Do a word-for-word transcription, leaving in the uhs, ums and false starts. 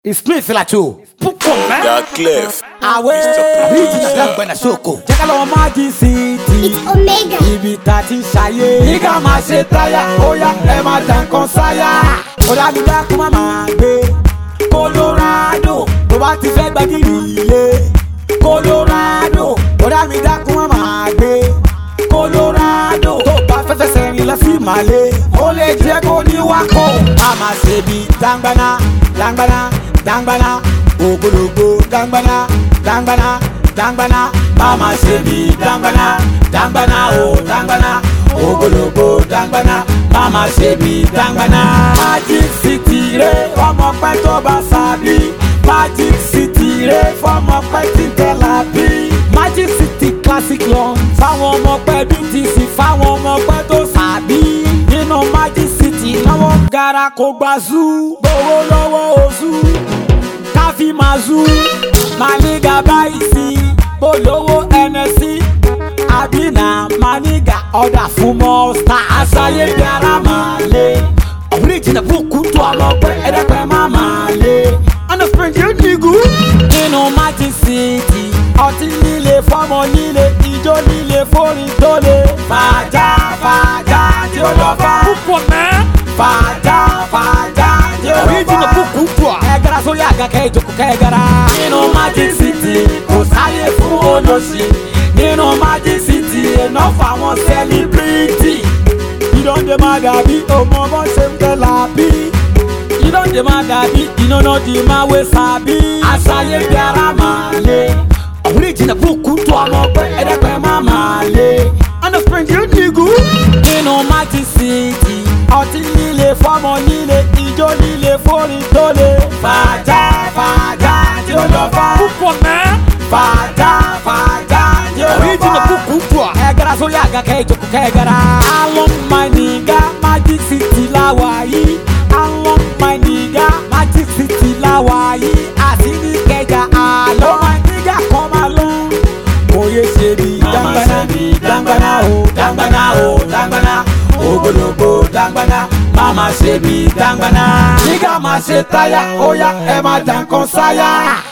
It's me Filacho. That Clef. Away. Dangbana Soko. Check out Magic City. It's Omega. Ibi tati ṣayé. Nígbà máa ṣe táyà. Oya ẹ máa jà nǹkan sáyà. Ọ̀dà mi dákun máa máa gbé. Colorado. Tó bá ti fẹ́ gbàgìrì ilé. Colorado. Ọ̀dà mi dákun máa máa gbé. Colorado. Tó bá fẹ́ fẹsẹ̀ rìn lọ sí Màlé. Ó lè jẹ́ kó ní wákò. A máa ṣe bí Dangbana. Dangbana. Dangbana, ogologo, dangbana, dangbana, dangbana, mama sebi, dangbana, dangbana, oh, dangbana, ogologo, dangbana, mama sebi, dangbana. Magic City re, ọmọ pẹ́ tó bá sábì. Magic City re, ọmọ pẹ́ tí tẹ́lá bí. Magic City classic lọ, fáwọn ọmọ pẹ́ B T C, fáwọn ọmọ pẹ́ tó sábì. Nínú Magic City, lọ́wọ́ gara kò gbà zoo, gbowó lọ́wọ́ oṣù. Káfí Mazu, Maniga Baisi, Bolowo N S C, Abina, Maniga, ọ̀dà fún Mọ́stà, Aṣayé bí ara máa lé. Original búkú tó àlọ́pẹ́, ẹ̀dẹ́pẹ́ máa máa lé. Ọ̀nà Springfield nígú. Nínú Magic City, ọtí líle fọ́mọ líle, ijó líle fórin tó lé. Fàájà, fàájà tí ó lọ fà. Púpọ̀ náà. Fàájà, fàájà tí ó lọ fà. Original búkú tó à. Sórí àga kẹ́ẹ̀jọ̀kọ̀ kẹ́ẹ̀gara. Nínú Magic City kò sáyé fún olóṣì. Nínú Magic City iná fáwọn sẹ́líbírìtì. Ìdánjẹ máa dàbí ọmọ bọ́ ṣe ń tẹ́ làbí. Ìdánjẹ máa dàbí iná náà di máa wé sàbí. Aṣayé bí ara máa lé. Original búkú tó ọmọ pé ẹ̀dẹ́pẹ́ máa máa lé. Ọ̀nà Springfield nígú. Nínú Magic City ọtí líle fọ́mọ líle ijó líle fórin tó lé. Fàájà fàájà tí ó lọ fà. Púpọ̀ náà. Fàájà fàájà tí ó lọ fà. Original búkú tó à. Ẹ̀gara sórí àga kẹ́ẹ̀jọ̀kọ̀ kẹ́ẹ̀gara. Àwọn my nigga Magic City láwa yìí. Àwọn my nigga Magic City láwa yìí. Àti ní kẹjà àlọ́. My nigga kọ́ máa lọ. Oyè ṣe bí Dangbana Dangbana o Dangbana o Dangbana. Ogologo dangbana, mama sebi dangbana. Nígbà máa ṣe táyà, oya ẹ máa jà nǹkan sáyà.